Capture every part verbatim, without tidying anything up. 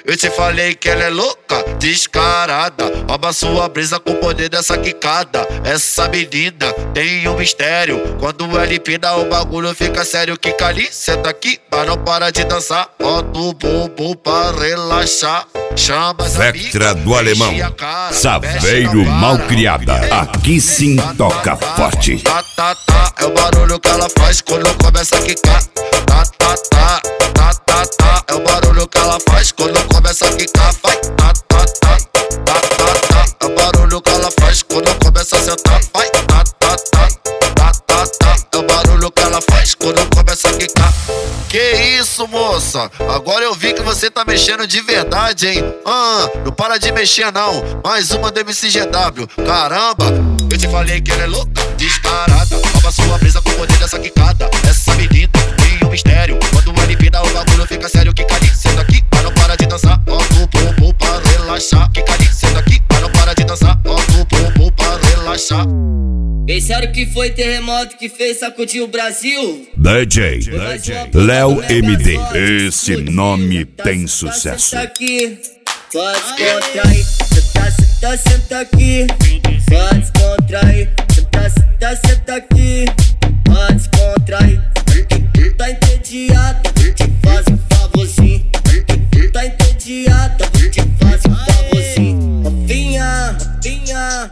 Eu te falei que ela é louca, descarada. Rouba sua brisa com o poder dessa quicada. Essa menina tem um mistério. Quando ela empina o bagulho fica sério. Quica ali, senta aqui, mas não para de dançar. Bota o bumbum pra relaxar. Chama as Vectra amigas, do Alemão, enche a cara, Saveiro mexe na Malcriada. vara. Aqui sim toca forte. Tá, tá, tá, é o barulho que ela faz quando começa a quicar. Tá, tá, tá, tá, tá, tá, é o barulho que ela faz quando começa a quicar. Vai, tá, tá, tá, tá, tá, tá, é o barulho que ela faz quando começa a sentar. Vai, tá, tá, tá, tá, tá, tá, é o barulho que ela faz quando começa a quicar. Que isso, moça? Agora eu vi que você tá mexendo de verdade, hein? Ah, não para de mexer não. Mais uma do M C G W. Caramba, eu te falei que ela é louca, descarada. Rouba sua brisa com o poder dessa quicada. Essa menina tem um mistério. Quando ela empina o bagulho fica sério. Quica ali, senta aqui, mas não para de dançar. Ó, o bumbum pra relaxar. Quica ali, senta aqui, mas não para de dançar. Ó, o bumbum pra relaxar. Ei, sério que foi terremoto que fez sacudir o Brasil? D J Léo M D. Esse nome tem sucesso. Senta aqui, pode descontrair. Senta, senta, senta aqui, pode descontrair. Senta, senta, senta aqui, pode descontrair. Tá entediada, te faz um favorzinho. Tá entediada, te faz um favorzinho. Novinha, novinha.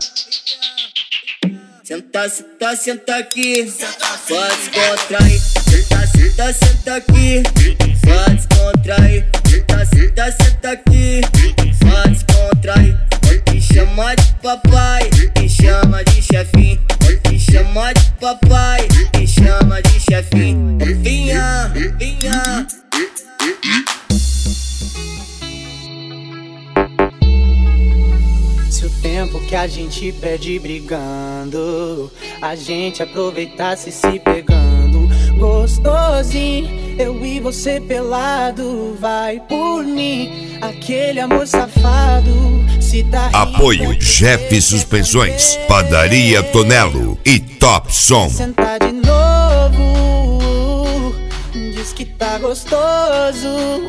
Senta, senta, senta aqui, pode descontrair. Senta, senta, senta aqui, pode descontrair. Senta, senta, senta aqui, pode descontrair. Pode chamar de papai, me chama de chefinho. Pode chamar de papai, me chama de chefinho. Vinha, vinha. Se o tempo que a gente perde brigando, a gente aproveitasse se pegando, gostosinho, eu e você pelado, vai por mim, aquele amor safado. Se tá Apoio Jeff Suspensões, Padaria Tonelo e Top Som. Sentar de novo, diz que tá gostoso,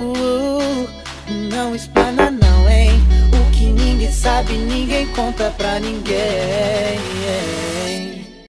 não explana não, hein? O que ninguém sabe, ninguém conta pra ninguém.